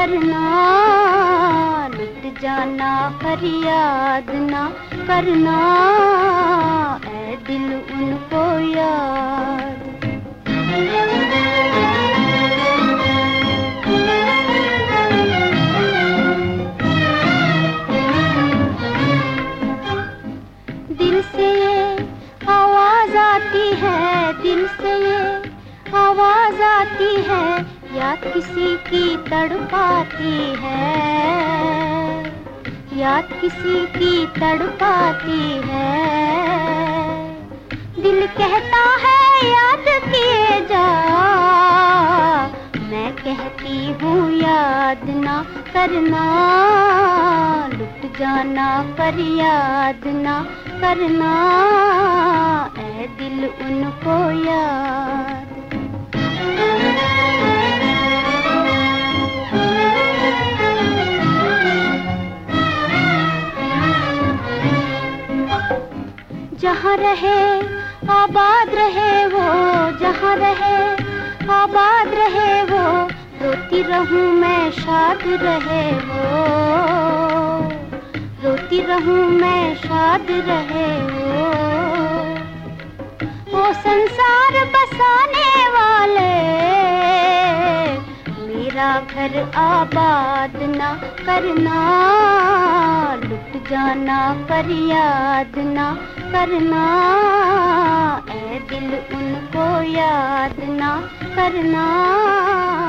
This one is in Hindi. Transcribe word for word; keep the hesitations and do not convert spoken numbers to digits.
करना, लुट जाना फरियाद ना करना, ऐ दिल उनको याद। दिल से ये आवाज आती है, दिल से ये आवाज आती है, याद किसी की तड़पाती है, याद किसी की तड़पाती है। दिल कहता है याद किए जा, मैं कहती हूँ याद ना करना, लुट जाना फरियाद ना करना, ऐ दिल उनको याद। जहाँ रहे आबाद रहे वो, जहाँ रहे आबाद रहे वो, रोती रहूं मैं शाद रहे वो, रोती रहूं मैं शाद रहे वो। वो संसार बसाने वाले मेरा घर आबाद ना करना, लुट जाना फरियाद ना करना, ऐ दिल उनको याद ना करना।